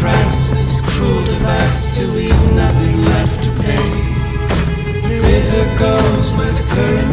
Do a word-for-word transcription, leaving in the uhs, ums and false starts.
price, this cruel device to leave nothing left to pay. The river goes where the current